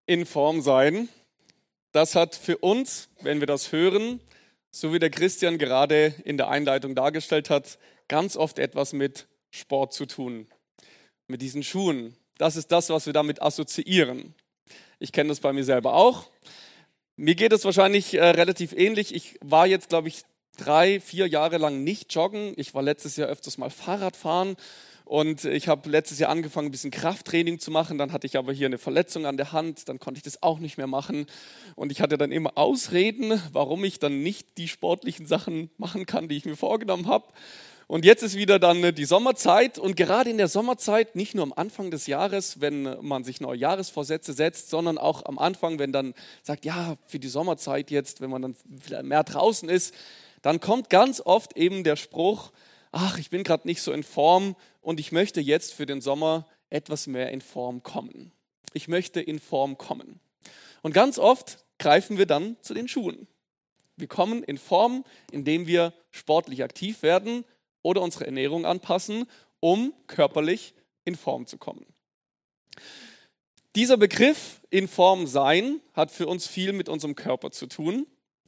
in Form sein, das hat für uns, wenn wir das hören, so wie der Christian gerade in der Einleitung dargestellt hat, ganz oft etwas mit Sport zu tun, mit diesen Schuhen. Das ist das, was wir damit assoziieren. Ich kenne das bei mir selber auch. Mir geht es wahrscheinlich relativ ähnlich. Ich war jetzt, glaube ich, 3-4 Jahre lang nicht joggen. Ich war letztes Jahr öfters mal Fahrrad fahren. Und ich habe letztes Jahr angefangen, ein bisschen Krafttraining zu machen. Dann hatte ich aber hier eine Verletzung an der Hand. Dann konnte ich das auch nicht mehr machen. Und ich hatte dann immer Ausreden, warum ich dann nicht die sportlichen Sachen machen kann, die ich mir vorgenommen habe. Und jetzt ist wieder dann die Sommerzeit. Und gerade in der Sommerzeit, nicht nur am Anfang des Jahres, wenn man sich neue Jahresvorsätze setzt, sondern auch am Anfang, wenn dann sagt, ja, für die Sommerzeit jetzt, wenn man dann mehr draußen ist, dann kommt ganz oft eben der Spruch, ach, ich bin gerade nicht so in Form und ich möchte jetzt für den Sommer etwas mehr in Form kommen. Ich möchte in Form kommen. Und ganz oft greifen wir dann zu den Schuhen. Wir kommen in Form, indem wir sportlich aktiv werden oder unsere Ernährung anpassen, um körperlich in Form zu kommen. Dieser Begriff in Form sein hat für uns viel mit unserem Körper zu tun.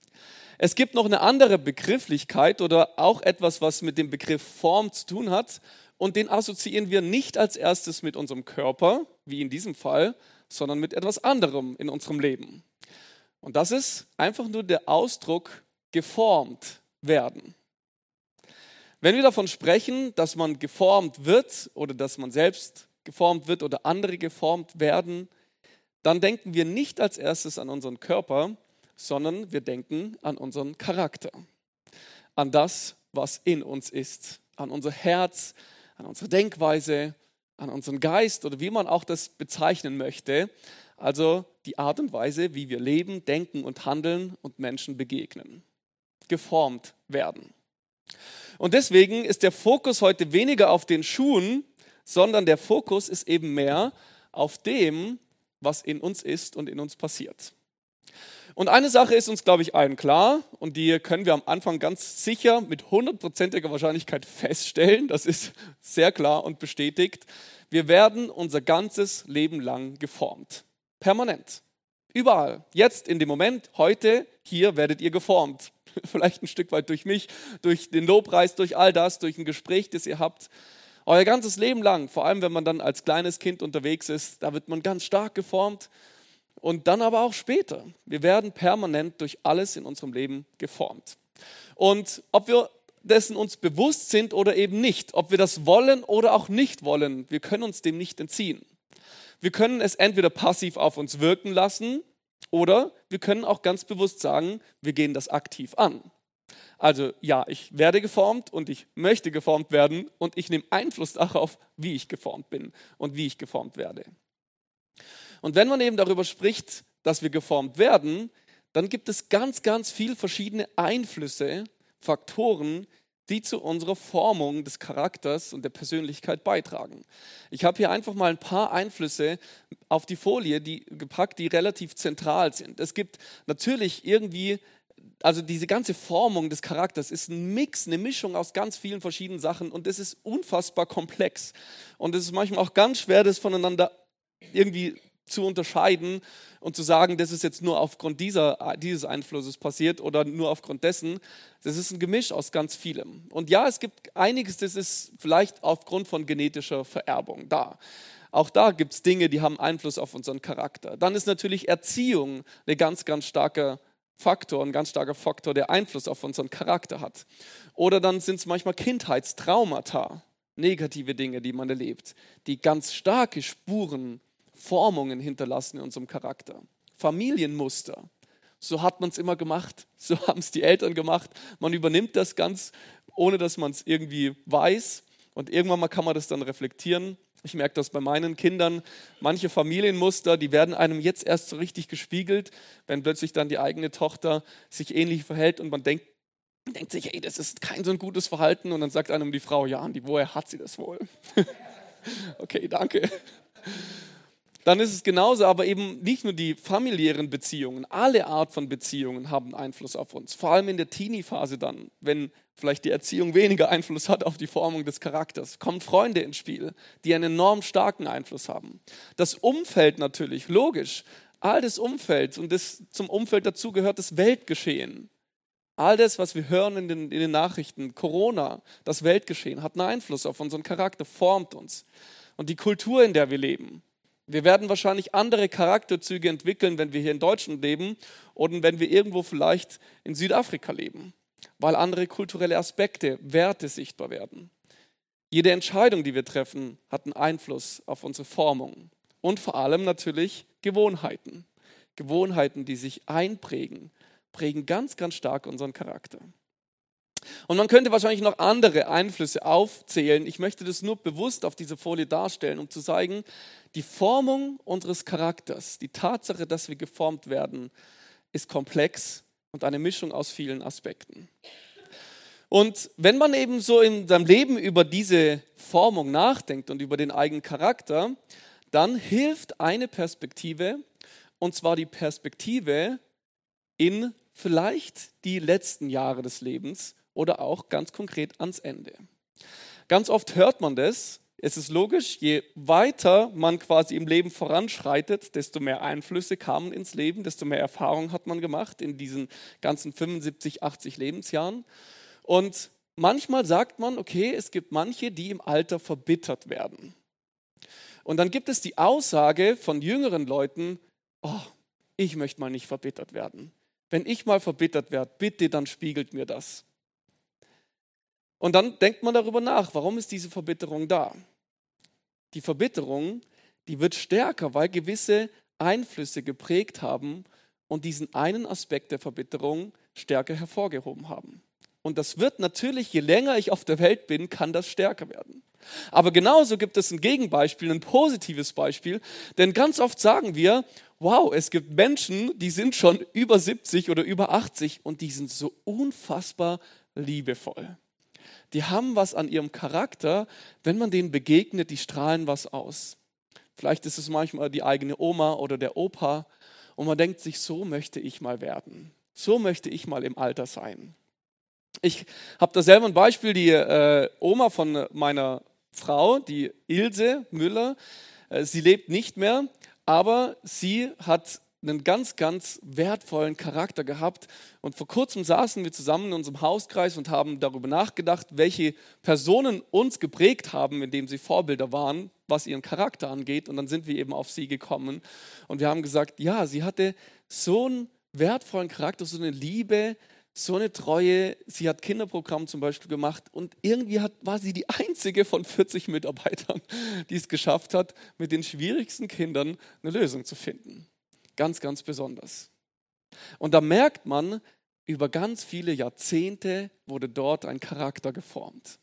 Es gibt noch eine andere Begrifflichkeit oder auch etwas, was mit dem Begriff Form zu tun hat. Und den assoziieren wir nicht als erstes mit unserem Körper, wie in diesem Fall, sondern mit etwas anderem in unserem Leben. Und das ist einfach nur der Ausdruck geformt werden. Wenn wir davon sprechen, dass man geformt wird oder dass man selbst geformt wird oder andere geformt werden, dann denken wir nicht als erstes an unseren Körper, sondern wir denken an unseren Charakter, an das, was in uns ist, an unser Herz, an unsere Denkweise, an unseren Geist oder wie man auch das bezeichnen möchte, also die Art und Weise, wie wir leben, denken und handeln und Menschen begegnen, geformt werden. Und deswegen ist der Fokus heute weniger auf den Schuhen, sondern der Fokus ist eben mehr auf dem, was in uns ist und in uns passiert. Und eine Sache ist uns, glaube ich, allen klar und die können wir am Anfang ganz sicher mit 100%iger Wahrscheinlichkeit feststellen. Das ist sehr klar und bestätigt. Wir werden unser ganzes Leben lang geformt. Permanent. Überall. Jetzt, in dem Moment, heute, hier werdet ihr geformt. Vielleicht ein Stück weit durch mich, durch den Lobpreis, durch all das, durch ein Gespräch, das ihr habt. Euer ganzes Leben lang, vor allem wenn man dann als kleines Kind unterwegs ist, da wird man ganz stark geformt. Und dann aber auch später. Wir werden permanent durch alles in unserem Leben geformt. Und ob wir dessen uns bewusst sind oder eben nicht, ob wir das wollen oder auch nicht wollen, wir können uns dem nicht entziehen. Wir können es entweder passiv auf uns wirken lassen oder wir können auch ganz bewusst sagen, wir gehen das aktiv an. Also ja, ich werde geformt und ich möchte geformt werden und ich nehme Einfluss darauf, wie ich geformt bin und wie ich geformt werde. Und wenn man eben darüber spricht, dass wir geformt werden, dann gibt es ganz, ganz viele verschiedene Einflüsse, Faktoren, die zu unserer Formung des Charakters und der Persönlichkeit beitragen. Ich habe hier einfach mal ein paar Einflüsse auf die Folie gepackt, die relativ zentral sind. Es gibt natürlich irgendwie, also diese ganze Formung des Charakters ist ein Mix, eine Mischung aus ganz vielen verschiedenen Sachen und es ist unfassbar komplex. Und es ist manchmal auch ganz schwer, das voneinander irgendwie zu unterscheiden und zu sagen, das ist jetzt nur aufgrund dieses Einflusses passiert oder nur aufgrund dessen. Das ist ein Gemisch aus ganz vielem. Und ja, es gibt einiges, das ist vielleicht aufgrund von genetischer Vererbung da. Auch da gibt es Dinge, die haben Einfluss auf unseren Charakter. Dann ist natürlich Erziehung ein ganz, ganz starker Faktor, ein ganz starker Faktor, der Einfluss auf unseren Charakter hat. Oder dann sind es manchmal Kindheitstraumata, negative Dinge, die man erlebt, die ganz starke Spuren Formungen hinterlassen in unserem Charakter. Familienmuster. So hat man es immer gemacht. So haben es die Eltern gemacht. Man übernimmt das ganz, ohne dass man es irgendwie weiß. Und irgendwann mal kann man das dann reflektieren. Ich merke das bei meinen Kindern. Manche Familienmuster, die werden einem jetzt erst so richtig gespiegelt, wenn plötzlich dann die eigene Tochter sich ähnlich verhält und man denkt sich, hey, das ist kein so ein gutes Verhalten. Und dann sagt einem die Frau, ja, Andi, woher hat sie das wohl? Okay, danke. Dann ist es genauso, aber eben nicht nur die familiären Beziehungen, alle Art von Beziehungen haben Einfluss auf uns. Vor allem in der Teenie-Phase dann, wenn vielleicht die Erziehung weniger Einfluss hat auf die Formung des Charakters, kommen Freunde ins Spiel, die einen enorm starken Einfluss haben. Das Umfeld natürlich, logisch, all das Umfeld und das zum Umfeld dazu gehört das Weltgeschehen. All das, was wir hören in den Nachrichten, Corona, das Weltgeschehen, hat einen Einfluss auf unseren Charakter, formt uns. Und die Kultur, in der wir leben. Wir werden wahrscheinlich andere Charakterzüge entwickeln, wenn wir hier in Deutschland leben oder wenn wir irgendwo vielleicht in Südafrika leben, weil andere kulturelle Aspekte, Werte sichtbar werden. Jede Entscheidung, die wir treffen, hat einen Einfluss auf unsere Formung. Und vor allem natürlich Gewohnheiten. Gewohnheiten, die sich einprägen, prägen ganz, ganz stark unseren Charakter. Und man könnte wahrscheinlich noch andere Einflüsse aufzählen. Ich möchte das nur bewusst auf dieser Folie darstellen, um zu zeigen, die Formung unseres Charakters, die Tatsache, dass wir geformt werden, ist komplex und eine Mischung aus vielen Aspekten. Und wenn man eben so in seinem Leben über diese Formung nachdenkt und über den eigenen Charakter, dann hilft eine Perspektive, und zwar die Perspektive in vielleicht die letzten Jahre des Lebens oder auch ganz konkret ans Ende. Ganz oft hört man das. Es ist logisch, je weiter man quasi im Leben voranschreitet, desto mehr Einflüsse kamen ins Leben, desto mehr Erfahrung hat man gemacht in diesen ganzen 75, 80 Lebensjahren. Und manchmal sagt man, okay, es gibt manche, die im Alter verbittert werden. Und dann gibt es die Aussage von jüngeren Leuten, oh, ich möchte mal nicht verbittert werden. Wenn ich mal verbittert werde, bitte, dann spiegelt mir das. Und dann denkt man darüber nach, warum ist diese Verbitterung da? Die Verbitterung, die wird stärker, weil gewisse Einflüsse geprägt haben und diesen einen Aspekt der Verbitterung stärker hervorgehoben haben. Und das wird natürlich, je länger ich auf der Welt bin, kann das stärker werden. Aber genauso gibt es ein Gegenbeispiel, ein positives Beispiel, denn ganz oft sagen wir, wow, es gibt Menschen, die sind schon über 70 oder über 80 und die sind so unfassbar liebevoll. Die haben was an ihrem Charakter, wenn man denen begegnet, die strahlen was aus. Vielleicht ist es manchmal die eigene Oma oder der Opa und man denkt sich, so möchte ich mal werden. So möchte ich mal im Alter sein. Ich habe da selber ein Beispiel, die Oma von meiner Frau, die Ilse Müller, sie lebt nicht mehr, aber sie hat einen ganz, ganz wertvollen Charakter gehabt. Und vor kurzem saßen wir zusammen in unserem Hauskreis und haben darüber nachgedacht, welche Personen uns geprägt haben, indem sie Vorbilder waren, was ihren Charakter angeht. Und dann sind wir eben auf sie gekommen. Und wir haben gesagt, ja, sie hatte so einen wertvollen Charakter, so eine Liebe, so eine Treue. Sie hat Kinderprogramm zum Beispiel gemacht und irgendwie war sie die einzige von 40 Mitarbeitern, die es geschafft hat, mit den schwierigsten Kindern eine Lösung zu finden. Ganz, ganz besonders. Und da merkt man, über ganz viele Jahrzehnte wurde dort ein Charakter geformt.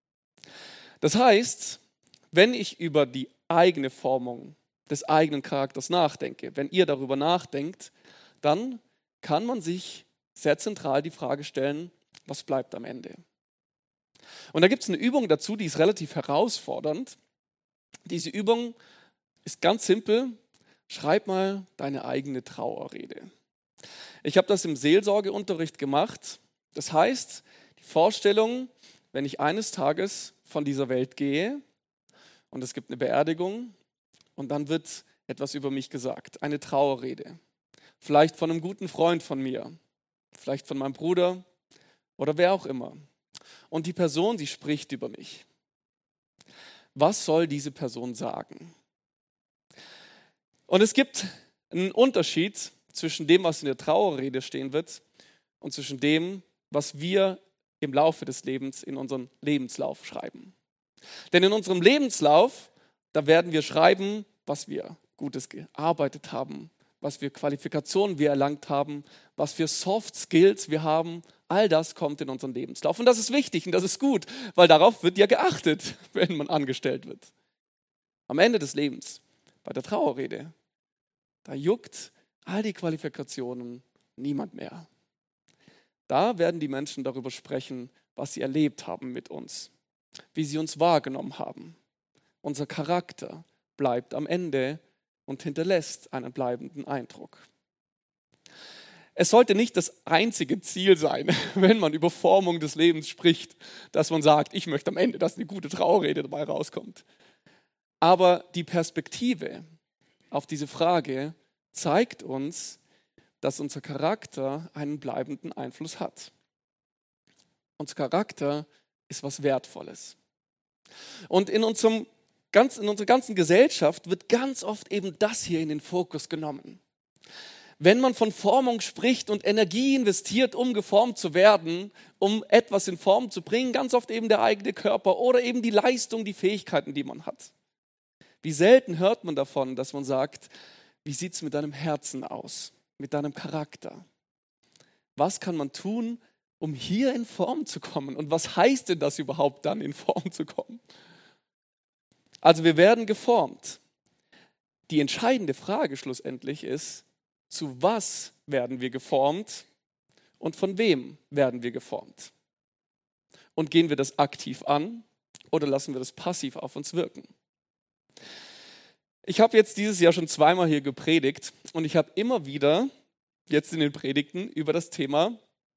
Das heißt, wenn ich über die eigene Formung des eigenen Charakters nachdenke, wenn ihr darüber nachdenkt, dann kann man sich sehr zentral die Frage stellen, was bleibt am Ende? Und da gibt es eine Übung dazu, die ist relativ herausfordernd. Diese Übung ist ganz simpel. Schreib mal deine eigene Trauerrede. Ich habe das im Seelsorgeunterricht gemacht. Das heißt, die Vorstellung, wenn ich eines Tages von dieser Welt gehe und es gibt eine Beerdigung und dann wird etwas über mich gesagt, eine Trauerrede. Vielleicht von einem guten Freund von mir, vielleicht von meinem Bruder oder wer auch immer. Und die Person, die spricht über mich. Was soll diese Person sagen? Und es gibt einen Unterschied zwischen dem, was in der Trauerrede stehen wird und zwischen dem, was wir im Laufe des Lebens in unseren Lebenslauf schreiben. Denn in unserem Lebenslauf, da werden wir schreiben, was wir Gutes gearbeitet haben, was für Qualifikationen wir erlangt haben, was für Soft Skills wir haben. All das kommt in unseren Lebenslauf. Und das ist wichtig und das ist gut, weil darauf wird ja geachtet, wenn man angestellt wird. Am Ende des Lebens, bei der Trauerrede, da juckt all die Qualifikationen niemand mehr. Da werden die Menschen darüber sprechen, was sie erlebt haben mit uns, wie sie uns wahrgenommen haben. Unser Charakter bleibt am Ende und hinterlässt einen bleibenden Eindruck. Es sollte nicht das einzige Ziel sein, wenn man über Formung des Lebens spricht, dass man sagt, ich möchte am Ende, dass eine gute Trauerrede dabei rauskommt. Aber die Perspektive auf diese Frage zeigt uns, dass unser Charakter einen bleibenden Einfluss hat. Unser Charakter ist was Wertvolles. Und in unserer ganzen Gesellschaft wird ganz oft eben das hier in den Fokus genommen. Wenn man von Formung spricht und Energie investiert, um geformt zu werden, um etwas in Form zu bringen, ganz oft eben der eigene Körper oder eben die Leistung, die Fähigkeiten, die man hat. Wie selten hört man davon, dass man sagt, wie sieht es mit deinem Herzen aus, mit deinem Charakter? Was kann man tun, um hier in Form zu kommen? Und was heißt denn das überhaupt dann, in Form zu kommen? Also wir werden geformt. Die entscheidende Frage schlussendlich ist, zu was werden wir geformt und von wem werden wir geformt? Und gehen wir das aktiv an oder lassen wir das passiv auf uns wirken? Ich habe jetzt dieses Jahr schon zweimal hier gepredigt und ich habe immer wieder jetzt in den Predigten über das Thema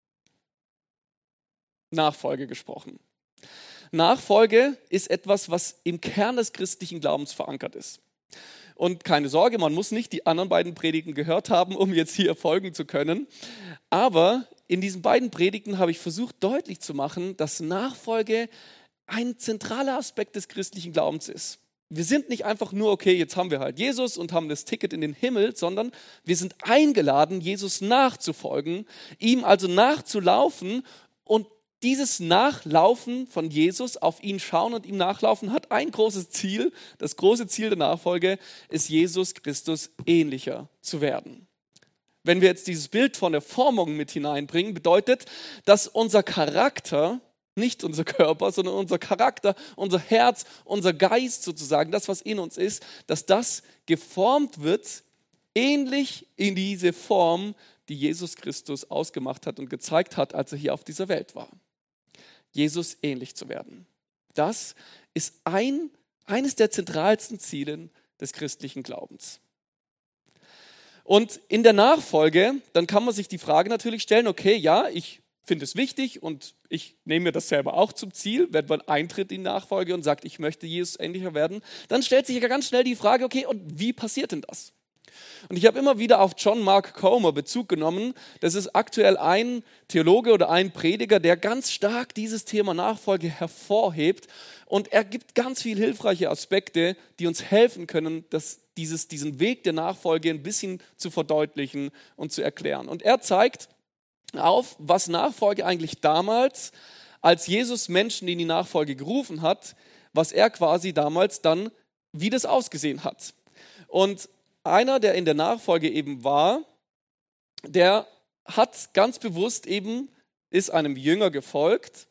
Nachfolge gesprochen. Nachfolge ist etwas, was im Kern des christlichen Glaubens verankert ist. Und keine Sorge, man muss nicht die anderen beiden Predigten gehört haben, um jetzt hier folgen zu können. Aber in diesen beiden Predigten habe ich versucht, deutlich zu machen, dass Nachfolge ein zentraler Aspekt des christlichen Glaubens ist. Wir sind nicht einfach nur, okay, jetzt haben wir halt Jesus und haben das Ticket in den Himmel, sondern wir sind eingeladen, Jesus nachzufolgen, ihm also nachzulaufen. Und dieses Nachlaufen von Jesus, auf ihn schauen und ihm nachlaufen, hat ein großes Ziel. Das große Ziel der Nachfolge ist, Jesus Christus ähnlicher zu werden. Wenn wir jetzt dieses Bild von der Formung mit hineinbringen, bedeutet, dass unser Charakter, nicht unser Körper, sondern unser Charakter, unser Herz, unser Geist sozusagen, das, was in uns ist, dass das geformt wird, ähnlich in diese Form, die Jesus Christus ausgemacht hat und gezeigt hat, als er hier auf dieser Welt war. Jesus ähnlich zu werden. Das ist eines der zentralsten Ziele des christlichen Glaubens. Und in der Nachfolge, dann kann man sich die Frage natürlich stellen, okay, ja, ich finde es wichtig und ich nehme mir das selber auch zum Ziel, wenn man eintritt in die Nachfolge und sagt, ich möchte Jesus ähnlicher werden, dann stellt sich ja ganz schnell die Frage, okay, und wie passiert denn das? Und ich habe immer wieder auf John Mark Comer Bezug genommen. Das ist aktuell ein Theologe oder ein Prediger, der ganz stark dieses Thema Nachfolge hervorhebt. Und er gibt ganz viele hilfreiche Aspekte, die uns helfen können, diesen Weg der Nachfolge ein bisschen zu verdeutlichen und zu erklären. Und er zeigt auf, was Nachfolge eigentlich damals, als Jesus Menschen in die Nachfolge gerufen hat, was er quasi damals dann, wie das ausgesehen hat. Und einer, der in der Nachfolge eben war, der hat ganz bewusst eben, ist einem Jünger gefolgt.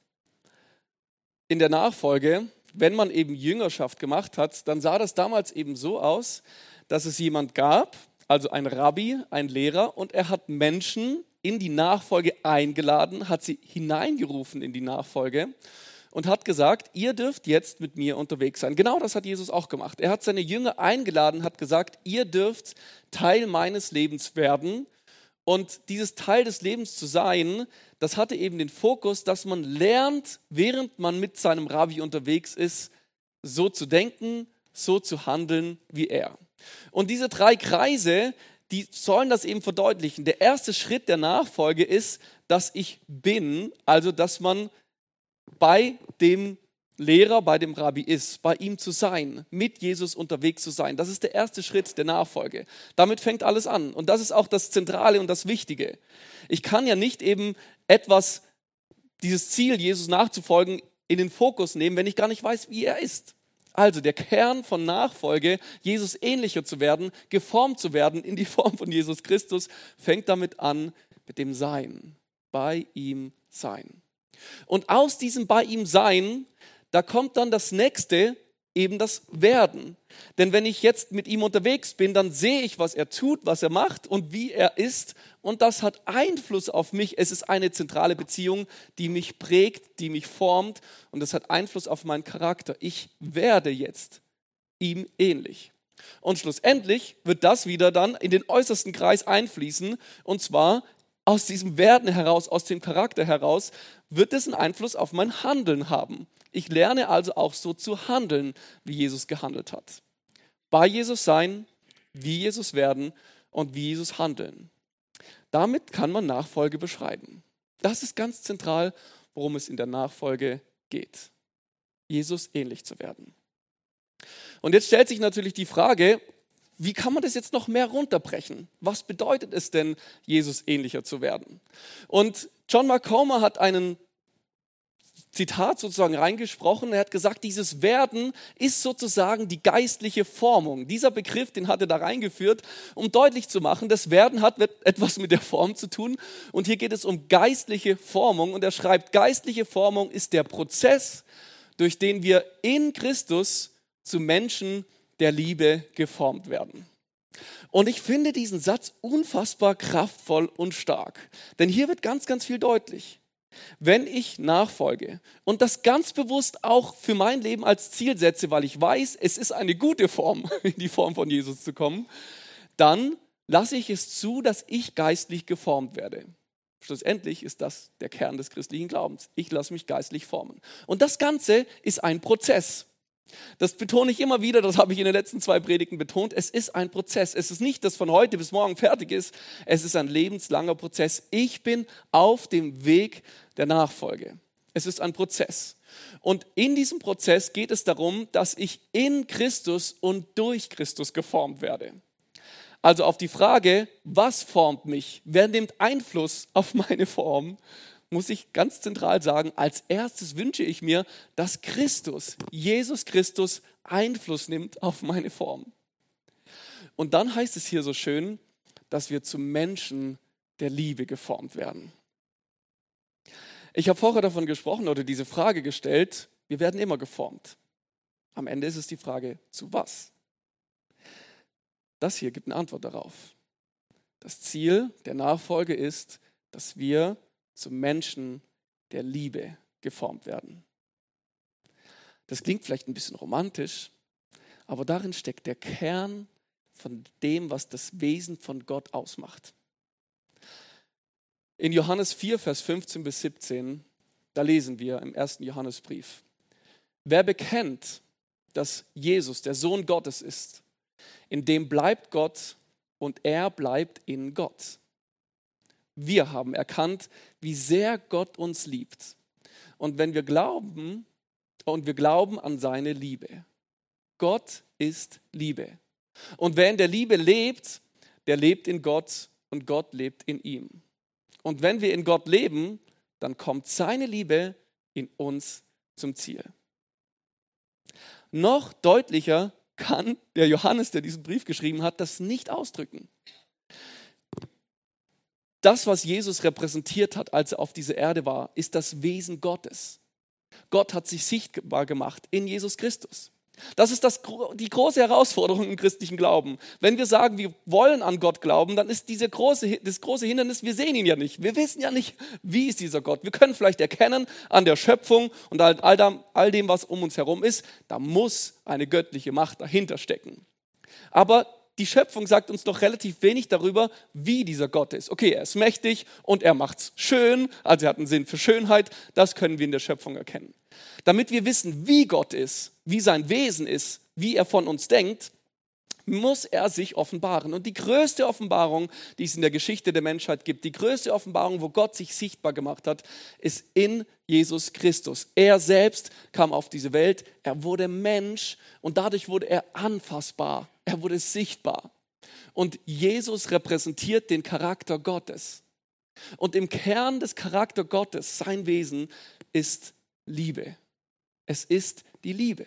In der Nachfolge, wenn man eben Jüngerschaft gemacht hat, dann sah das damals eben so aus, dass es jemand gab, also ein Rabbi, ein Lehrer, und er hat Menschen in die Nachfolge eingeladen, hat sie hineingerufen in die Nachfolge und hat gesagt, ihr dürft jetzt mit mir unterwegs sein. Genau das hat Jesus auch gemacht. Er hat seine Jünger eingeladen, hat gesagt, ihr dürft Teil meines Lebens werden. Und dieses Teil des Lebens zu sein, das hatte eben den Fokus, dass man lernt, während man mit seinem Rabbi unterwegs ist, so zu denken, so zu handeln wie er. Und diese 3 Kreise, die sollen das eben verdeutlichen. Der erste Schritt der Nachfolge ist, dass ich bin, also dass man bei dem Lehrer, bei dem Rabbi ist, bei ihm zu sein, mit Jesus unterwegs zu sein. Das ist der erste Schritt der Nachfolge. Damit fängt alles an. Und das ist auch das Zentrale und das Wichtige. Ich kann ja nicht eben dieses Ziel, Jesus nachzufolgen, in den Fokus nehmen, wenn ich gar nicht weiß, wie er ist. Also der Kern von Nachfolge, Jesus ähnlicher zu werden, geformt zu werden in die Form von Jesus Christus, fängt damit an, mit dem Sein, bei ihm sein. Und aus diesem bei ihm sein, da kommt dann das nächste, eben das Werden. Denn wenn ich jetzt mit ihm unterwegs bin, dann sehe ich, was er tut, was er macht und wie er ist. Und das hat Einfluss auf mich. Es ist eine zentrale Beziehung, die mich prägt, die mich formt. Und das hat Einfluss auf meinen Charakter. Ich werde jetzt ihm ähnlich. Und schlussendlich wird das wieder dann in den äußersten Kreis einfließen. Und zwar aus diesem Werden heraus, aus dem Charakter heraus, wird es einen Einfluss auf mein Handeln haben. Ich lerne also auch so zu handeln, wie Jesus gehandelt hat. Bei Jesus sein, wie Jesus werden und wie Jesus handeln. Damit kann man Nachfolge beschreiben. Das ist ganz zentral, worum es in der Nachfolge geht. Jesus ähnlich zu werden. Und jetzt stellt sich natürlich die Frage, wie kann man das jetzt noch mehr runterbrechen? Was bedeutet es denn, Jesus ähnlicher zu werden? Und John Mark Comer hat einen Zitat sozusagen reingesprochen. Er hat gesagt, dieses Werden ist sozusagen die geistliche Formung. Dieser Begriff, den hat er da reingeführt, um deutlich zu machen, das Werden hat etwas mit der Form zu tun. Und hier geht es um geistliche Formung. Und er schreibt, geistliche Formung ist der Prozess, durch den wir in Christus zu Menschen der Liebe geformt werden. Und ich finde diesen Satz unfassbar kraftvoll und stark. Denn hier wird ganz, ganz viel deutlich. Wenn ich nachfolge und das ganz bewusst auch für mein Leben als Ziel setze, weil ich weiß, es ist eine gute Form, in die Form von Jesus zu kommen, dann lasse ich es zu, dass ich geistlich geformt werde. Schlussendlich ist das der Kern des christlichen Glaubens. Ich lasse mich geistlich formen. Und das Ganze ist ein Prozess. Das betone ich immer wieder, das habe ich in den letzten 2 Predigten betont. Es ist ein Prozess. Es ist nicht, dass von heute bis morgen fertig ist. Es ist ein lebenslanger Prozess. Ich bin auf dem Weg der Nachfolge. Es ist ein Prozess. Und in diesem Prozess geht es darum, dass ich in Christus und durch Christus geformt werde. Also auf die Frage, was formt mich? Wer nimmt Einfluss auf meine Form? Muss ich ganz zentral sagen, als erstes wünsche ich mir, dass Christus, Jesus Christus, Einfluss nimmt auf meine Form. Und dann heißt es hier so schön, dass wir zu Menschen der Liebe geformt werden. Ich habe vorher davon gesprochen oder diese Frage gestellt, wir werden immer geformt. Am Ende ist es die Frage, zu was? Das hier gibt eine Antwort darauf. Das Ziel der Nachfolge ist, dass wir zu Menschen der Liebe geformt werden. Das klingt vielleicht ein bisschen romantisch, aber darin steckt der Kern von dem, was das Wesen von Gott ausmacht. In Johannes 4, Vers 15 bis 17, da lesen wir im 1. Johannesbrief: Wer bekennt, dass Jesus der Sohn Gottes ist, in dem bleibt Gott und er bleibt in Gott. Wir haben erkannt, wie sehr Gott uns liebt. Und wenn wir glauben an seine Liebe. Gott ist Liebe. Und wer in der Liebe lebt, der lebt in Gott und Gott lebt in ihm. Und wenn wir in Gott leben, dann kommt seine Liebe in uns zum Ziel. Noch deutlicher kann der Johannes, der diesen Brief geschrieben hat, das nicht ausdrücken. Das, was Jesus repräsentiert hat, als er auf dieser Erde war, ist das Wesen Gottes. Gott hat sich sichtbar gemacht in Jesus Christus. Das ist die große Herausforderung im christlichen Glauben. Wenn wir sagen, wir wollen an Gott glauben, dann ist das große Hindernis, wir sehen ihn ja nicht. Wir wissen ja nicht, wie ist dieser Gott. Wir können vielleicht erkennen an der Schöpfung und all dem, was um uns herum ist, da muss eine göttliche Macht dahinter stecken. Aber die Schöpfung sagt uns noch relativ wenig darüber, wie dieser Gott ist. Okay, er ist mächtig und er macht's schön, also er hat einen Sinn für Schönheit, das können wir in der Schöpfung erkennen. Damit wir wissen, wie Gott ist, wie sein Wesen ist, wie er von uns denkt, muss er sich offenbaren. Und die größte Offenbarung, die es in der Geschichte der Menschheit gibt, die größte Offenbarung, wo Gott sich sichtbar gemacht hat, ist in Jesus Christus. Er selbst kam auf diese Welt, er wurde Mensch und dadurch wurde er anfassbar, er wurde sichtbar. Und Jesus repräsentiert den Charakter Gottes. Und im Kern des Charakter Gottes, sein Wesen, ist Liebe. Es ist die Liebe.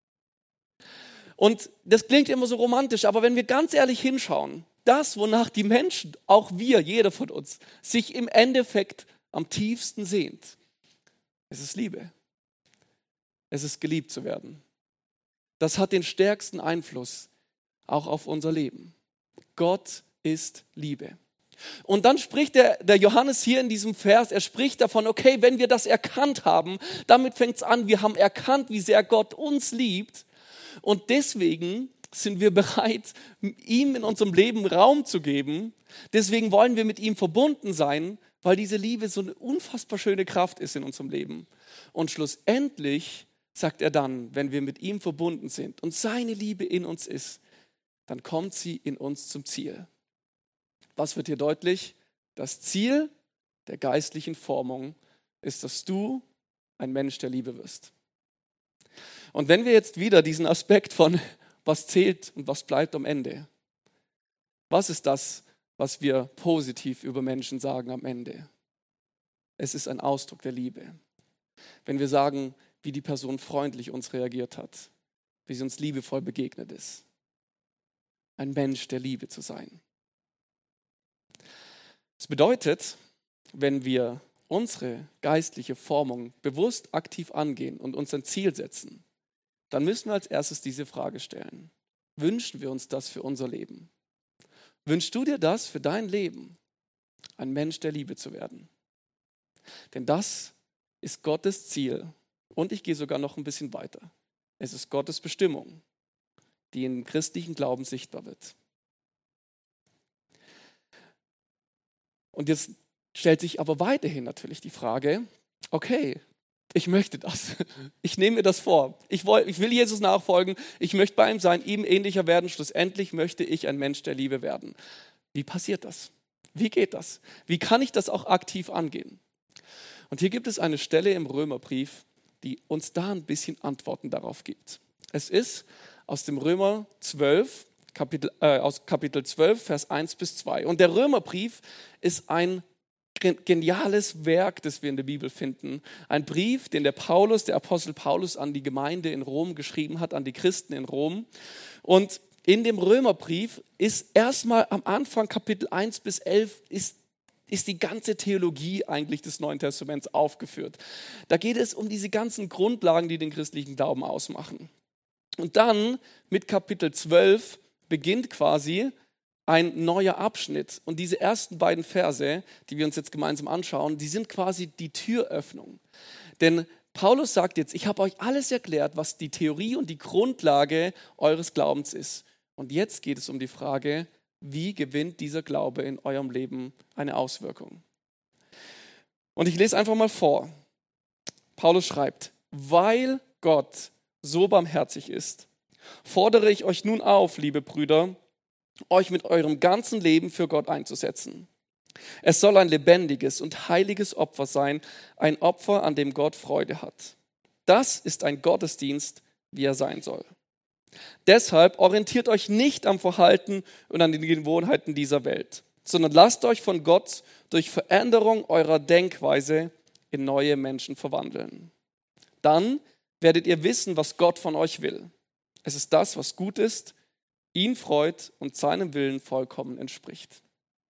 Und das klingt immer so romantisch, aber wenn wir ganz ehrlich hinschauen, das, wonach die Menschen, auch wir, jeder von uns, sich im Endeffekt am tiefsten sehnt, es ist Liebe. Es ist geliebt zu werden. Das hat den stärksten Einfluss auch auf unser Leben. Gott ist Liebe. Und dann spricht der Johannes hier in diesem Vers, er spricht davon, okay, wenn wir das erkannt haben, damit fängt es an, wir haben erkannt, wie sehr Gott uns liebt. Und deswegen sind wir bereit, ihm in unserem Leben Raum zu geben. Deswegen wollen wir mit ihm verbunden sein, weil diese Liebe so eine unfassbar schöne Kraft ist in unserem Leben. Und schlussendlich sagt er dann, wenn wir mit ihm verbunden sind und seine Liebe in uns ist, dann kommt sie in uns zum Ziel. Was wird hier deutlich? Das Ziel der geistlichen Formung ist, dass du ein Mensch der Liebe wirst. Und wenn wir jetzt wieder diesen Aspekt von was zählt und was bleibt am Ende, was ist das, was wir positiv über Menschen sagen am Ende? Es ist ein Ausdruck der Liebe. Wenn wir sagen, wie die Person freundlich uns reagiert hat, wie sie uns liebevoll begegnet ist. Ein Mensch der Liebe zu sein. Das bedeutet, wenn wir unsere geistliche Formung bewusst aktiv angehen und uns ein Ziel setzen, dann müssen wir als erstes diese Frage stellen. Wünschen wir uns das für unser Leben? Wünschst du dir das für dein Leben, ein Mensch der Liebe zu werden? Denn das ist Gottes Ziel. Und ich gehe sogar noch ein bisschen weiter. Es ist Gottes Bestimmung, die im christlichen Glauben sichtbar wird. Und jetzt stellt sich aber weiterhin natürlich die Frage, okay, ich möchte das. Ich nehme mir das vor. Ich will Jesus nachfolgen. Ich möchte bei ihm sein, ihm ähnlicher werden. Schlussendlich möchte ich ein Mensch der Liebe werden. Wie passiert das? Wie geht das? Wie kann ich das auch aktiv angehen? Und hier gibt es eine Stelle im Römerbrief, die uns da ein bisschen Antworten darauf gibt. Es ist aus dem Römer 12, aus Kapitel 12, Vers 1 bis 2. Und der Römerbrief ist ein geniales Werk, das wir in der Bibel finden. Ein Brief, den der Apostel Paulus an die Gemeinde in Rom geschrieben hat, an die Christen in Rom. Und in dem Römerbrief ist erstmal am Anfang Kapitel 1 bis 11 ist die ganze Theologie eigentlich des Neuen Testaments aufgeführt. Da geht es um diese ganzen Grundlagen, die den christlichen Glauben ausmachen. Und dann mit Kapitel 12 beginnt quasi ein neuer Abschnitt. Und diese ersten beiden Verse, die wir uns jetzt gemeinsam anschauen, die sind quasi die Türöffnung. Denn Paulus sagt jetzt, ich habe euch alles erklärt, was die Theorie und die Grundlage eures Glaubens ist. Und jetzt geht es um die Frage, wie gewinnt dieser Glaube in eurem Leben eine Auswirkung? Und ich lese einfach mal vor. Paulus schreibt, weil Gott so barmherzig ist, fordere ich euch nun auf, liebe Brüder, euch mit eurem ganzen Leben für Gott einzusetzen. Es soll ein lebendiges und heiliges Opfer sein, ein Opfer, an dem Gott Freude hat. Das ist ein Gottesdienst, wie er sein soll. Deshalb orientiert euch nicht am Verhalten und an den Gewohnheiten dieser Welt, sondern lasst euch von Gott durch Veränderung eurer Denkweise in neue Menschen verwandeln. Dann werdet ihr wissen, was Gott von euch will. Es ist das, was gut ist, ihn freut und seinem Willen vollkommen entspricht.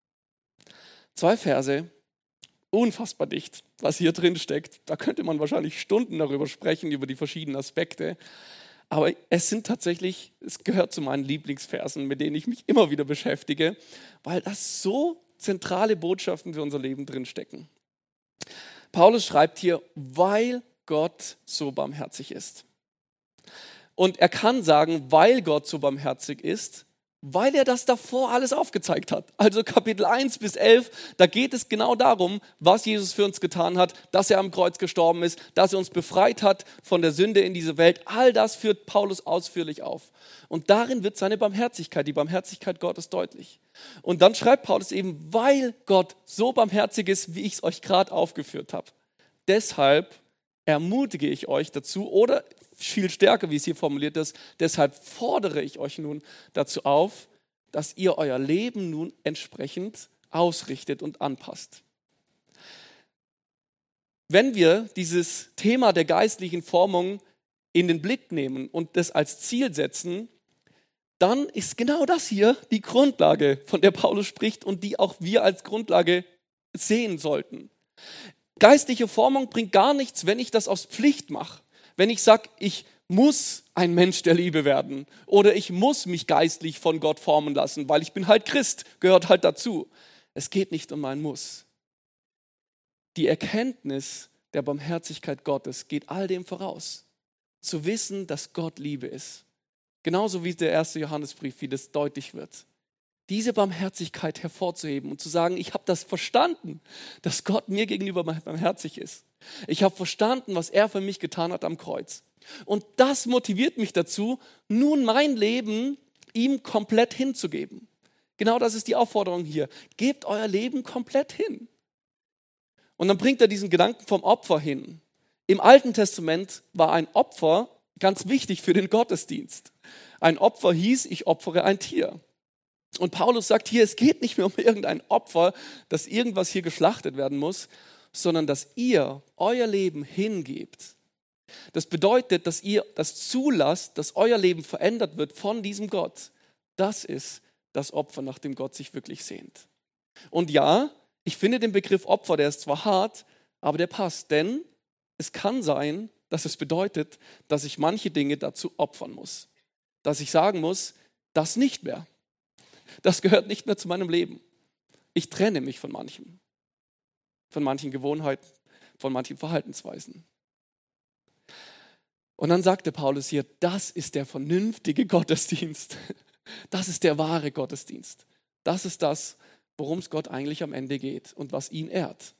2 Verse, unfassbar dicht, was hier drin steckt. Da könnte man wahrscheinlich Stunden darüber sprechen, über die verschiedenen Aspekte. Aber es gehört zu meinen Lieblingsversen, mit denen ich mich immer wieder beschäftige, weil das so zentrale Botschaften für unser Leben drinstecken. Paulus schreibt hier, weil Gott so barmherzig ist. Und er kann sagen, weil Gott so barmherzig ist, weil er das davor alles aufgezeigt hat. Also Kapitel 1 bis 11, da geht es genau darum, was Jesus für uns getan hat, dass er am Kreuz gestorben ist, dass er uns befreit hat von der Sünde in dieser Welt. All das führt Paulus ausführlich auf. Und darin wird seine Barmherzigkeit, die Barmherzigkeit Gottes deutlich. Und dann schreibt Paulus eben, weil Gott so barmherzig ist, wie ich es euch gerade aufgeführt habe. Deshalb ermutige ich euch dazu, oder viel stärker, wie es hier formuliert ist, deshalb fordere ich euch nun dazu auf, dass ihr euer Leben nun entsprechend ausrichtet und anpasst. Wenn wir dieses Thema der geistlichen Formung in den Blick nehmen und das als Ziel setzen, dann ist genau das hier die Grundlage, von der Paulus spricht und die auch wir als Grundlage sehen sollten. Geistliche Formung bringt gar nichts, wenn ich das aus Pflicht mache. Wenn ich sage, ich muss ein Mensch der Liebe werden oder ich muss mich geistlich von Gott formen lassen, weil ich bin halt Christ, gehört halt dazu. Es geht nicht um ein Muss. Die Erkenntnis der Barmherzigkeit Gottes geht all dem voraus. Zu wissen, dass Gott Liebe ist. Genauso wie der 1. Johannesbrief, wie das deutlich wird. Diese Barmherzigkeit hervorzuheben und zu sagen, ich habe das verstanden, dass Gott mir gegenüber barmherzig ist. Ich habe verstanden, was er für mich getan hat am Kreuz. Und das motiviert mich dazu, nun mein Leben ihm komplett hinzugeben. Genau das ist die Aufforderung hier. Gebt euer Leben komplett hin. Und dann bringt er diesen Gedanken vom Opfer hin. Im Alten Testament war ein Opfer ganz wichtig für den Gottesdienst. Ein Opfer hieß, ich opfere ein Tier. Und Paulus sagt hier, es geht nicht mehr um irgendein Opfer, dass irgendwas hier geschlachtet werden muss, sondern dass ihr euer Leben hingebt. Das bedeutet, dass ihr das zulasst, dass euer Leben verändert wird von diesem Gott. Das ist das Opfer, nach dem Gott sich wirklich sehnt. Und ja, ich finde den Begriff Opfer, der ist zwar hart, aber der passt, denn es kann sein, dass es bedeutet, dass ich manche Dinge dazu opfern muss. Dass ich sagen muss, das nicht mehr. Das gehört nicht mehr zu meinem Leben. Ich trenne mich von manchem. Von manchen Gewohnheiten, von manchen Verhaltensweisen. Und dann sagte Paulus hier, das ist der vernünftige Gottesdienst. Das ist der wahre Gottesdienst. Das ist das, worum es Gott eigentlich am Ende geht und was ihn ehrt.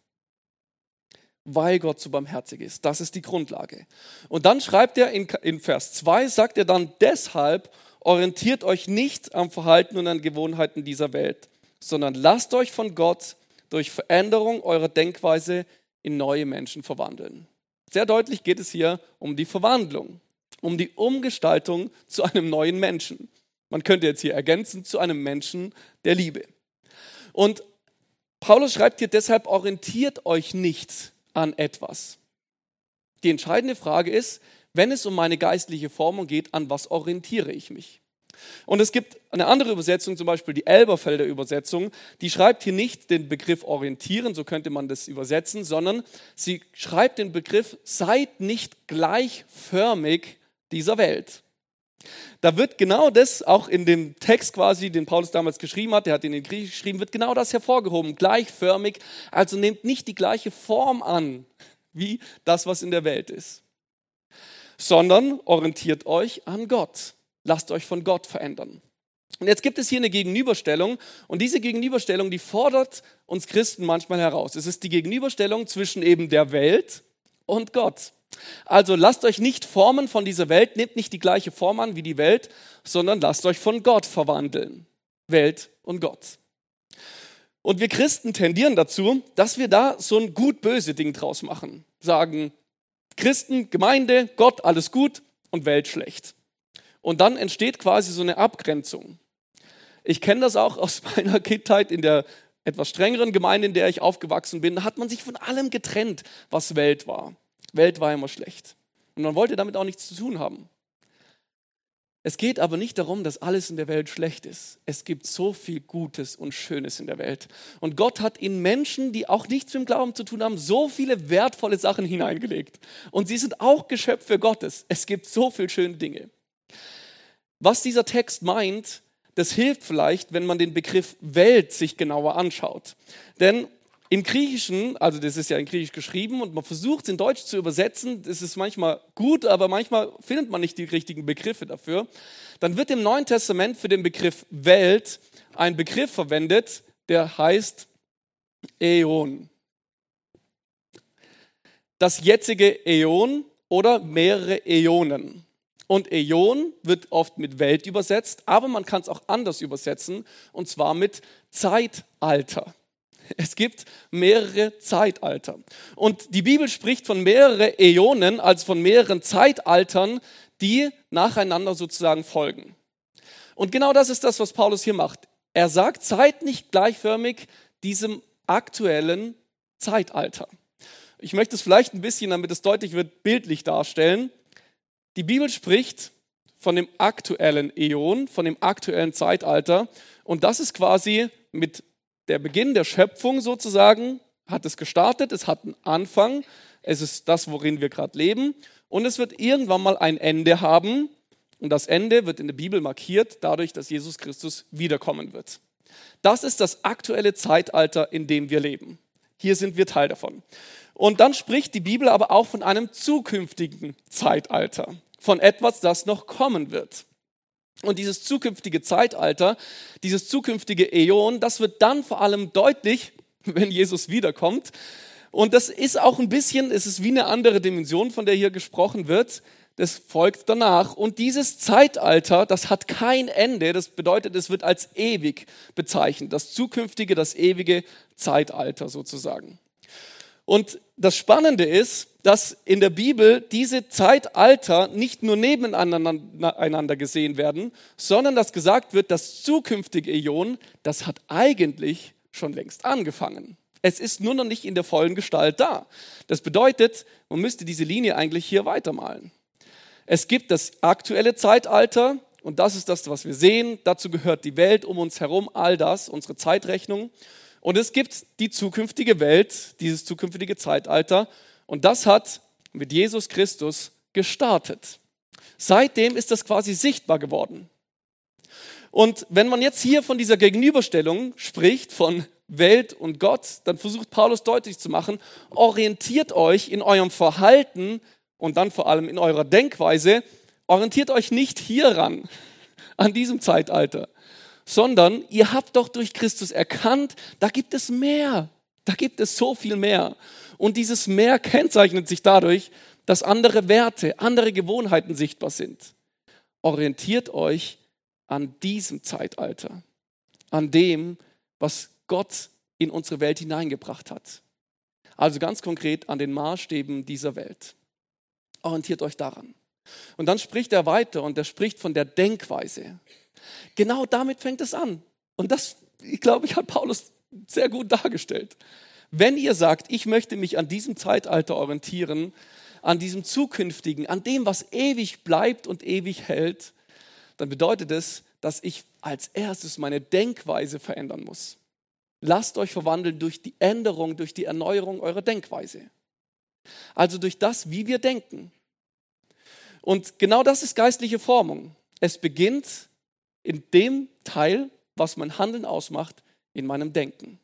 Weil Gott so barmherzig ist. Das ist die Grundlage. Und dann schreibt er in Vers 2, sagt er dann, deshalb orientiert euch nicht am Verhalten und an Gewohnheiten dieser Welt, sondern lasst euch von Gott durch Veränderung eurer Denkweise in neue Menschen verwandeln. Sehr deutlich geht es hier um die Verwandlung, um die Umgestaltung zu einem neuen Menschen. Man könnte jetzt hier ergänzen, zu einem Menschen der Liebe. Und Paulus schreibt hier, deshalb orientiert euch nicht an etwas. Die entscheidende Frage ist, wenn es um meine geistliche Formung geht, an was orientiere ich mich? Und es gibt eine andere Übersetzung, zum Beispiel die Elberfelder Übersetzung, die schreibt hier nicht den Begriff orientieren, so könnte man das übersetzen, sondern sie schreibt den Begriff, seid nicht gleichförmig dieser Welt. Da wird genau das, auch in dem Text quasi, den Paulus damals geschrieben hat, der hat ihn in Griechisch geschrieben, wird genau das hervorgehoben, gleichförmig, also nehmt nicht die gleiche Form an, wie das, was in der Welt ist, sondern orientiert euch an Gott. Lasst euch von Gott verändern. Und jetzt gibt es hier eine Gegenüberstellung und diese Gegenüberstellung, die fordert uns Christen manchmal heraus. Es ist die Gegenüberstellung zwischen eben der Welt und Gott. Also lasst euch nicht formen von dieser Welt, nehmt nicht die gleiche Form an wie die Welt, sondern lasst euch von Gott verwandeln. Welt und Gott. Und wir Christen tendieren dazu, dass wir da so ein gut-böse Ding draus machen. Sagen, Christen, Gemeinde, Gott, alles gut und Welt schlecht. Und dann entsteht quasi so eine Abgrenzung. Ich kenne das auch aus meiner Kindheit in der etwas strengeren Gemeinde, in der ich aufgewachsen bin. Da hat man sich von allem getrennt, was Welt war. Welt war immer schlecht. Und man wollte damit auch nichts zu tun haben. Es geht aber nicht darum, dass alles in der Welt schlecht ist. Es gibt so viel Gutes und Schönes in der Welt. Und Gott hat in Menschen, die auch nichts mit dem Glauben zu tun haben, so viele wertvolle Sachen hineingelegt. Und sie sind auch Geschöpfe Gottes. Es gibt so viele schöne Dinge. Was dieser Text meint, das hilft vielleicht, wenn man den Begriff Welt sich genauer anschaut. Denn im Griechischen, also das ist ja in Griechisch geschrieben und man versucht es in Deutsch zu übersetzen, das ist manchmal gut, aber manchmal findet man nicht die richtigen Begriffe dafür. Dann wird im Neuen Testament für den Begriff Welt ein Begriff verwendet, der heißt Äon. Das jetzige Äon oder mehrere Äonen. Und Äon wird oft mit Welt übersetzt, aber man kann es auch anders übersetzen, und zwar mit Zeitalter. Es gibt mehrere Zeitalter. Und die Bibel spricht von mehreren Äonen, also von mehreren Zeitaltern, die nacheinander sozusagen folgen. Und genau das ist das, was Paulus hier macht. Er sagt, seid nicht gleichförmig diesem aktuellen Zeitalter. Ich möchte es vielleicht ein bisschen, damit es deutlich wird, bildlich darstellen. Die Bibel spricht von dem aktuellen Äon, von dem aktuellen Zeitalter. Und das ist quasi mit der Beginn der Schöpfung sozusagen, hat es gestartet, es hat einen Anfang, es ist das, worin wir gerade leben. Und es wird irgendwann mal ein Ende haben. Und das Ende wird in der Bibel markiert, dadurch, dass Jesus Christus wiederkommen wird. Das ist das aktuelle Zeitalter, in dem wir leben. Hier sind wir Teil davon. Und dann spricht die Bibel aber auch von einem zukünftigen Zeitalter, von etwas, das noch kommen wird. Und dieses zukünftige Zeitalter, dieses zukünftige Äon, das wird dann vor allem deutlich, wenn Jesus wiederkommt. Und das ist auch ein bisschen, es ist wie eine andere Dimension, von der hier gesprochen wird. das folgt danach. Und dieses Zeitalter, das hat kein Ende. Das bedeutet, es wird als ewig bezeichnet. Das zukünftige, das ewige Zeitalter sozusagen. Und das Spannende ist, dass in der Bibel diese Zeitalter nicht nur nebeneinander gesehen werden, sondern dass gesagt wird, das zukünftige Äon, das hat eigentlich schon längst angefangen. Es ist nur noch nicht in der vollen Gestalt da. Das bedeutet, man müsste diese Linie eigentlich hier weitermalen. Es gibt das aktuelle Zeitalter und das ist das, was wir sehen. Dazu gehört die Welt um uns herum, all das, unsere Zeitrechnung. Und es gibt die zukünftige Welt, dieses zukünftige Zeitalter. Und das hat mit Jesus Christus gestartet. Seitdem ist das quasi sichtbar geworden. Und wenn man jetzt hier von dieser Gegenüberstellung spricht, von Welt und Gott, dann versucht Paulus deutlich zu machen, orientiert euch in eurem Verhalten und dann vor allem in eurer Denkweise, orientiert euch nicht hieran, an diesem Zeitalter, sondern ihr habt doch durch Christus erkannt, da gibt es mehr, da gibt es so viel mehr. Und dieses Mehr kennzeichnet sich dadurch, dass andere Werte, andere Gewohnheiten sichtbar sind. Orientiert euch an diesem Zeitalter, an dem, was Gott in unsere Welt hineingebracht hat. Also ganz konkret an den Maßstäben dieser Welt. Orientiert euch daran. Und dann spricht er weiter und er spricht von der Denkweise. Genau damit fängt es an. Und das, ich glaube, hat Paulus sehr gut dargestellt. Wenn ihr sagt, ich möchte mich an diesem Zeitalter orientieren, an diesem zukünftigen, an dem, was ewig bleibt und ewig hält, dann bedeutet es, dass ich als erstes meine Denkweise verändern muss. Lasst euch verwandeln durch die Änderung, durch die Erneuerung eurer Denkweise. Also durch das, wie wir denken. Und genau das ist geistliche Formung. Es beginnt in dem Teil, was mein Handeln ausmacht, in meinem Denken.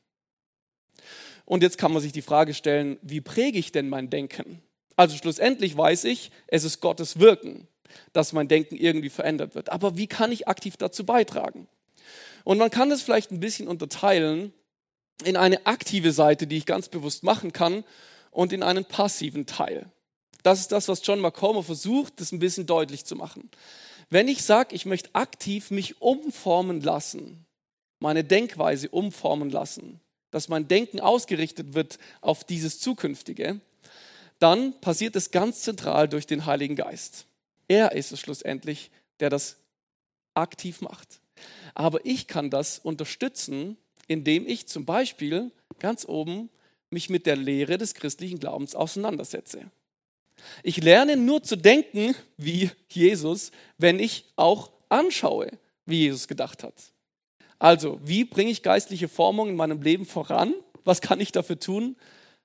Und jetzt kann man sich die Frage stellen, wie präge ich denn mein Denken? Also schlussendlich weiß ich, es ist Gottes Wirken, dass mein Denken irgendwie verändert wird. Aber wie kann ich aktiv dazu beitragen? Und man kann es vielleicht ein bisschen unterteilen in eine aktive Seite, die ich ganz bewusst machen kann, und in einen passiven Teil. Das ist das, was John McCormack versucht, das ein bisschen deutlich zu machen. Wenn ich sage, ich möchte aktiv mich umformen lassen, meine Denkweise umformen lassen, dass mein Denken ausgerichtet wird auf dieses Zukünftige, dann passiert es ganz zentral durch den Heiligen Geist. Er ist es schlussendlich, der das aktiv macht. Aber ich kann das unterstützen, indem ich zum Beispiel ganz oben mich mit der Lehre des christlichen Glaubens auseinandersetze. Ich lerne nur zu denken wie Jesus, wenn ich auch anschaue, wie Jesus gedacht hat. Also, wie bringe ich geistliche Formung in meinem Leben voran? Was kann ich dafür tun?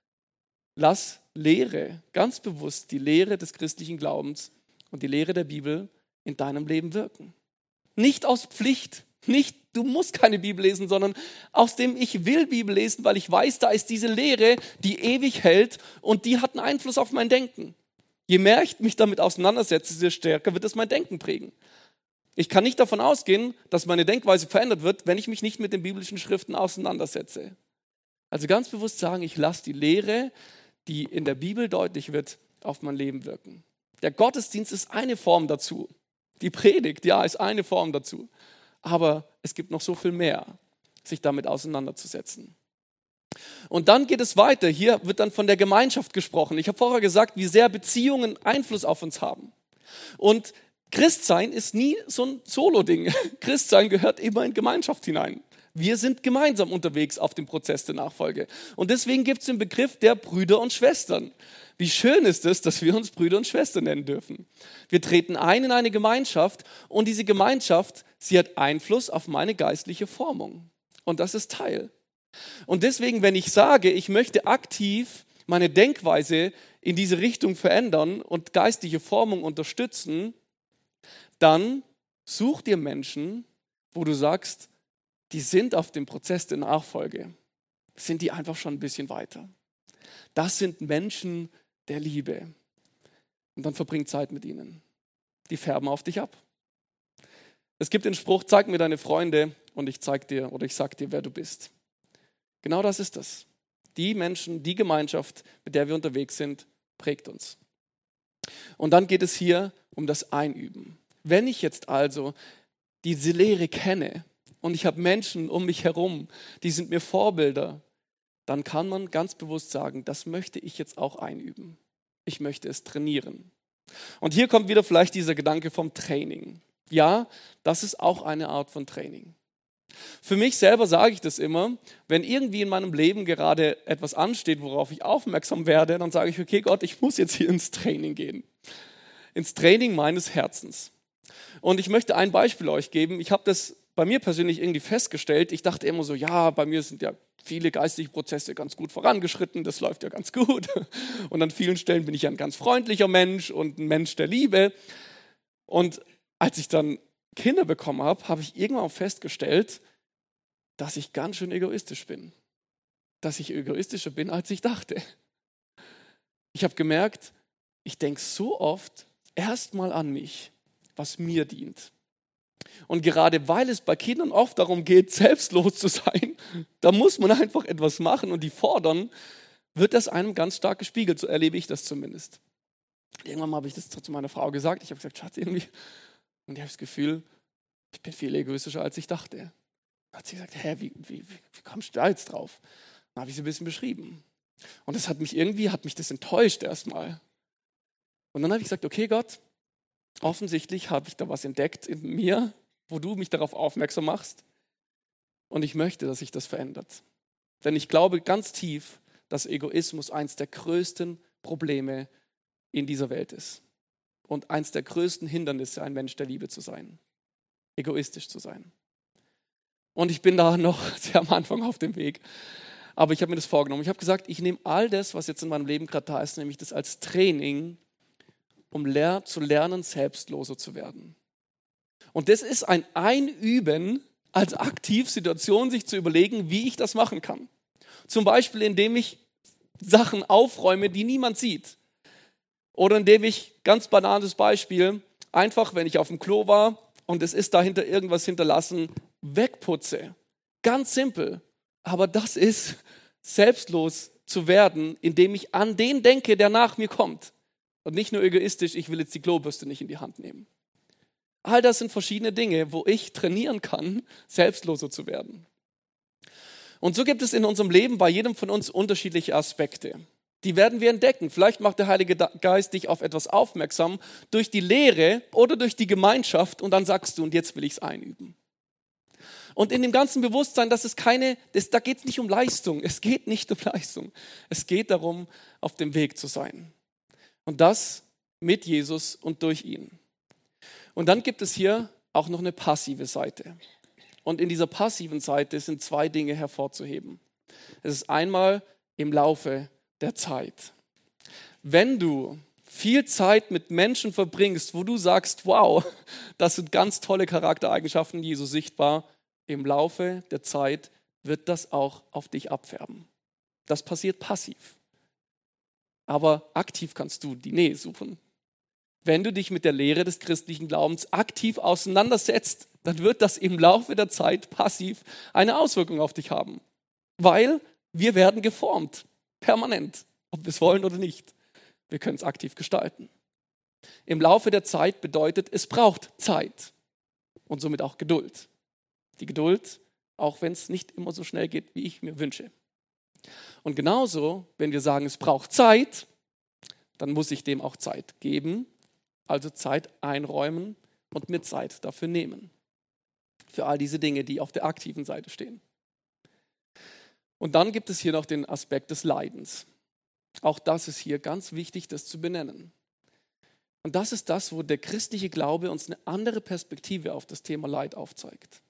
Lass Lehre, ganz bewusst die Lehre des christlichen Glaubens und die Lehre der Bibel in deinem Leben wirken. Nicht aus Pflicht, nicht du musst keine Bibel lesen, sondern aus dem ich will Bibel lesen, weil ich weiß, da ist diese Lehre, die ewig hält und die hat einen Einfluss auf mein Denken. Je mehr ich mich damit auseinandersetze, desto stärker wird es mein Denken prägen. Ich kann nicht davon ausgehen, dass meine Denkweise verändert wird, wenn ich mich nicht mit den biblischen Schriften auseinandersetze. Also ganz bewusst sagen, ich lasse die Lehre, die in der Bibel deutlich wird, auf mein Leben wirken. Der Gottesdienst ist eine Form dazu. Die Predigt, ja, ist eine Form dazu. Aber es gibt noch so viel mehr, sich damit auseinanderzusetzen. Und dann geht es weiter. Hier wird dann von der Gemeinschaft gesprochen. Ich habe vorher gesagt, wie sehr Beziehungen Einfluss auf uns haben. Und Christsein ist nie so ein Solo-Ding. Christsein gehört immer in Gemeinschaft hinein. Wir sind gemeinsam unterwegs auf dem Prozess der Nachfolge. Und deswegen gibt es den Begriff der Brüder und Schwestern. Wie schön ist es, dass wir uns Brüder und Schwestern nennen dürfen. Wir treten ein in eine Gemeinschaft und diese Gemeinschaft, sie hat Einfluss auf meine geistliche Formung. Und das ist Teil. Und deswegen, wenn ich sage, ich möchte aktiv meine Denkweise in diese Richtung verändern und geistliche Formung unterstützen, dann such dir Menschen, wo du sagst, die sind auf dem Prozess der Nachfolge, sind die einfach schon ein bisschen weiter. Das sind Menschen der Liebe. Und dann verbring Zeit mit ihnen. Die färben auf dich ab. Es gibt den Spruch, zeig mir deine Freunde und ich zeig dir oder ich sag dir, wer du bist. Genau das ist das. Die Menschen, die Gemeinschaft, mit der wir unterwegs sind, prägt uns. Und dann geht es hier um das Einüben. Wenn ich jetzt also diese Lehre kenne und ich habe Menschen um mich herum, die sind mir Vorbilder, dann kann man ganz bewusst sagen, das möchte ich jetzt auch einüben. Ich möchte es trainieren. Und hier kommt wieder vielleicht dieser Gedanke vom Training. Ja, das ist auch eine Art von Training. Für mich selber sage ich das immer, wenn irgendwie in meinem Leben gerade etwas ansteht, worauf ich aufmerksam werde, dann sage ich, okay Gott, ich muss jetzt hier ins Training gehen. Ins Training meines Herzens. Und ich möchte ein Beispiel euch geben. Ich habe das bei mir persönlich irgendwie festgestellt. Ich dachte immer so, ja, bei mir sind ja viele geistliche Prozesse ganz gut vorangeschritten, das läuft ja ganz gut. Und an vielen Stellen bin ich ja ein ganz freundlicher Mensch und ein Mensch der Liebe. Und als ich dann Kinder bekommen habe, habe ich irgendwann auch festgestellt, dass ich ganz schön egoistisch bin. Dass ich egoistischer bin, als ich dachte. Ich habe gemerkt, ich denke so oft erstmal an mich, was mir dient. Und gerade weil es bei Kindern oft darum geht, selbstlos zu sein, da muss man einfach etwas machen und die fordern, wird das einem ganz stark gespiegelt. So erlebe ich das zumindest. Irgendwann habe ich das zu meiner Frau gesagt. Ich habe gesagt, Schatz, irgendwie. Und ich habe das Gefühl, ich bin viel egoistischer, als ich dachte. Dann hat sie gesagt, wie kommst du da jetzt drauf? Dann habe ich sie ein bisschen beschrieben. Und das hat mich das enttäuscht erstmal. Und dann habe ich gesagt, okay Gott, offensichtlich habe ich da was entdeckt in mir, wo du mich darauf aufmerksam machst. Und ich möchte, dass sich das verändert. Denn ich glaube ganz tief, dass Egoismus eins der größten Probleme in dieser Welt ist. Und eins der größten Hindernisse, ein Mensch der Liebe zu sein. Egoistisch zu sein. Und ich bin da noch sehr am Anfang auf dem Weg. Aber ich habe mir das vorgenommen. Ich habe gesagt, ich nehme all das, was jetzt in meinem Leben gerade da ist, nämlich das als Training, um zu lernen, selbstloser zu werden. Und das ist ein Einüben, als Aktivsituation sich zu überlegen, wie ich das machen kann. Zum Beispiel, indem ich Sachen aufräume, die niemand sieht. Oder indem ich, ganz banales Beispiel, einfach, wenn ich auf dem Klo war und es ist dahinter irgendwas hinterlassen, wegputze. Ganz simpel. Aber das ist selbstlos zu werden, indem ich an den denke, der nach mir kommt. Und nicht nur egoistisch, ich will jetzt die Klobürste nicht in die Hand nehmen. All das sind verschiedene Dinge, wo ich trainieren kann, selbstloser zu werden. Und so gibt es in unserem Leben bei jedem von uns unterschiedliche Aspekte. Die werden wir entdecken. Vielleicht macht der Heilige Geist dich auf etwas aufmerksam durch die Lehre oder durch die Gemeinschaft und dann sagst du, und jetzt will ich es einüben. Und in dem ganzen Bewusstsein, da geht es nicht um Leistung. Es geht nicht um Leistung. Es geht darum, auf dem Weg zu sein. Und das mit Jesus und durch ihn. Und dann gibt es hier auch noch eine passive Seite. Und in dieser passiven Seite sind zwei Dinge hervorzuheben. Es ist einmal im Laufe der Zeit. Wenn du viel Zeit mit Menschen verbringst, wo du sagst, wow, das sind ganz tolle Charaktereigenschaften Jesu sichtbar, im Laufe der Zeit wird das auch auf dich abfärben. Das passiert passiv. Aber aktiv kannst du die Nähe suchen. Wenn du dich mit der Lehre des christlichen Glaubens aktiv auseinandersetzt, dann wird das im Laufe der Zeit passiv eine Auswirkung auf dich haben. Weil wir werden geformt, permanent, ob wir es wollen oder nicht. Wir können es aktiv gestalten. Im Laufe der Zeit bedeutet, es braucht Zeit und somit auch Geduld. Die Geduld, auch wenn es nicht immer so schnell geht, wie ich mir wünsche. Und genauso, wenn wir sagen, es braucht Zeit, dann muss ich dem auch Zeit geben, also Zeit einräumen und mir Zeit dafür nehmen. Für all diese Dinge, die auf der aktiven Seite stehen. Und dann gibt es hier noch den Aspekt des Leidens. Auch das ist hier ganz wichtig, das zu benennen. Und das ist das, wo der christliche Glaube uns eine andere Perspektive auf das Thema Leid aufzeigt.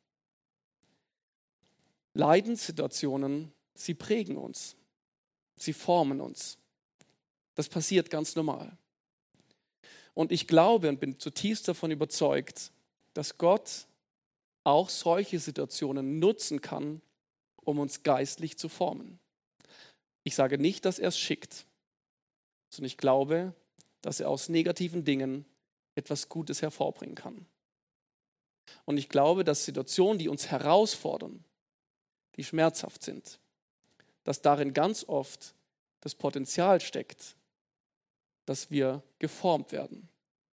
Leidenssituationen, sie prägen uns. Sie formen uns. Das passiert ganz normal. Und ich glaube und bin zutiefst davon überzeugt, dass Gott auch solche Situationen nutzen kann, um uns geistlich zu formen. Ich sage nicht, dass er es schickt, sondern ich glaube, dass er aus negativen Dingen etwas Gutes hervorbringen kann. Und ich glaube, dass Situationen, die uns herausfordern, die schmerzhaft sind, dass darin ganz oft das Potenzial steckt, dass wir geformt werden.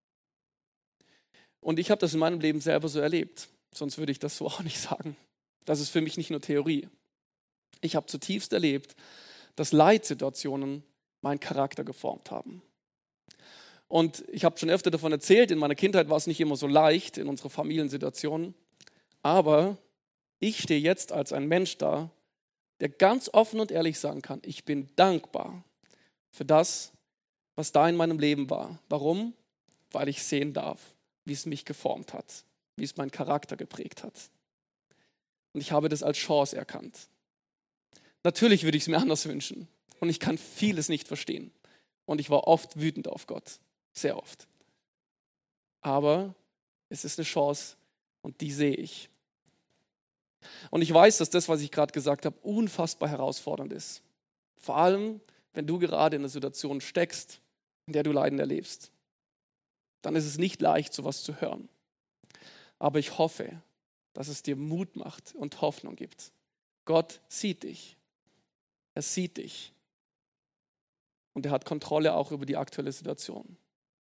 Und ich habe das in meinem Leben selber so erlebt, sonst würde ich das so auch nicht sagen. Das ist für mich nicht nur Theorie. Ich habe zutiefst erlebt, dass Leitsituationen meinen Charakter geformt haben. Und ich habe schon öfter davon erzählt, in meiner Kindheit war es nicht immer so leicht in unserer Familiensituation, aber ich stehe jetzt als ein Mensch da, der ganz offen und ehrlich sagen kann, ich bin dankbar für das, was da in meinem Leben war. Warum? Weil ich sehen darf, wie es mich geformt hat, wie es meinen Charakter geprägt hat. Und ich habe das als Chance erkannt. Natürlich würde ich es mir anders wünschen und ich kann vieles nicht verstehen. Und ich war oft wütend auf Gott, sehr oft. Aber es ist eine Chance und die sehe ich. Und ich weiß, dass das, was ich gerade gesagt habe, unfassbar herausfordernd ist. Vor allem, wenn du gerade in einer Situation steckst, in der du Leiden erlebst. Dann ist es nicht leicht, sowas zu hören. Aber ich hoffe, dass es dir Mut macht und Hoffnung gibt. Gott sieht dich. Er sieht dich. Und er hat Kontrolle auch über die aktuelle Situation.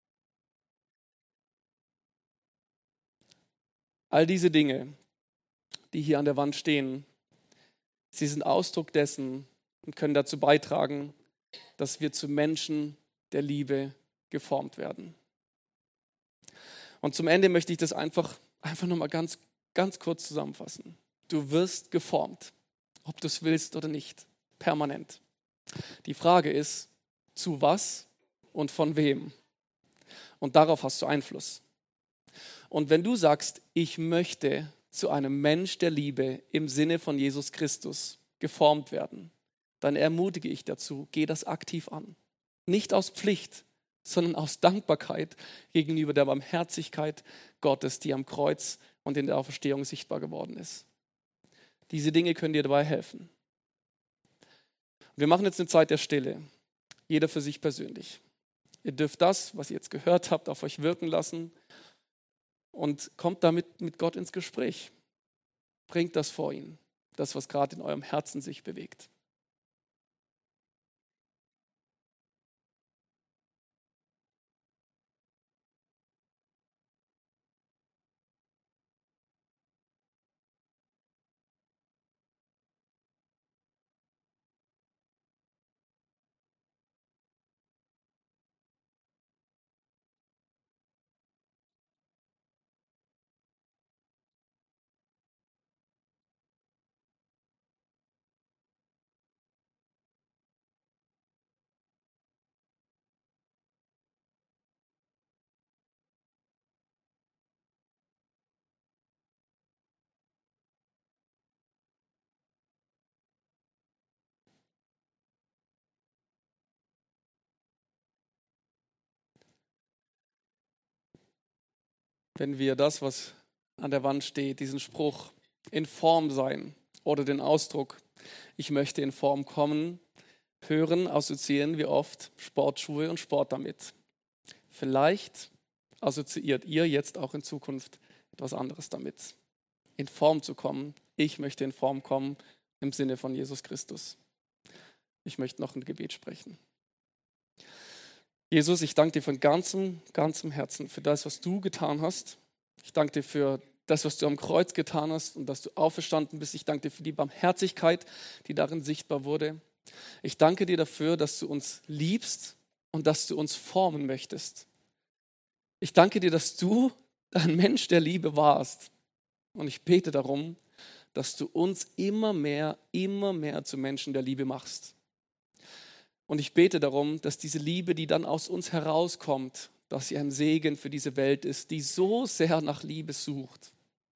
All diese Dinge, die hier an der Wand stehen, sie sind Ausdruck dessen und können dazu beitragen, dass wir zu Menschen der Liebe geformt werden. Und zum Ende möchte ich das einfach nochmal ganz kurz zusammenfassen. Du wirst geformt, ob du es willst oder nicht, permanent. Die Frage ist, zu was und von wem? Und darauf hast du Einfluss. Und wenn du sagst, ich möchte zu einem Mensch der Liebe im Sinne von Jesus Christus geformt werden, dann ermutige ich dazu, geh das aktiv an. Nicht aus Pflicht, sondern aus Dankbarkeit gegenüber der Barmherzigkeit Gottes, die am Kreuz und in der Auferstehung sichtbar geworden ist. Diese Dinge können dir dabei helfen. Wir machen jetzt eine Zeit der Stille, jeder für sich persönlich. Ihr dürft das, was ihr jetzt gehört habt, auf euch wirken lassen und kommt damit mit Gott ins Gespräch. Bringt das vor ihn, das, was gerade in eurem Herzen sich bewegt. Wenn wir das, was an der Wand steht, diesen Spruch in Form sein oder den Ausdruck, ich möchte in Form kommen, hören, assoziieren wir oft Sportschuhe und Sport damit. Vielleicht assoziiert ihr jetzt auch in Zukunft etwas anderes damit. In Form zu kommen, ich möchte in Form kommen im Sinne von Jesus Christus. Ich möchte noch ein Gebet sprechen. Jesus, ich danke dir von ganzem Herzen für das, was du getan hast. Ich danke dir für das, was du am Kreuz getan hast und dass du auferstanden bist. Ich danke dir für die Barmherzigkeit, die darin sichtbar wurde. Ich danke dir dafür, dass du uns liebst und dass du uns formen möchtest. Ich danke dir, dass du ein Mensch der Liebe warst. Und ich bete darum, dass du uns immer mehr zu Menschen der Liebe machst. Und ich bete darum, dass diese Liebe, die dann aus uns herauskommt, dass sie ein Segen für diese Welt ist, die so sehr nach Liebe sucht.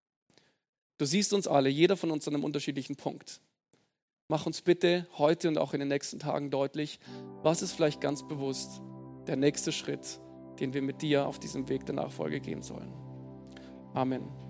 Du siehst uns alle, jeder von uns an einem unterschiedlichen Punkt. Mach uns bitte heute und auch in den nächsten Tagen deutlich, was ist vielleicht ganz bewusst der nächste Schritt, den wir mit dir auf diesem Weg der Nachfolge gehen sollen. Amen.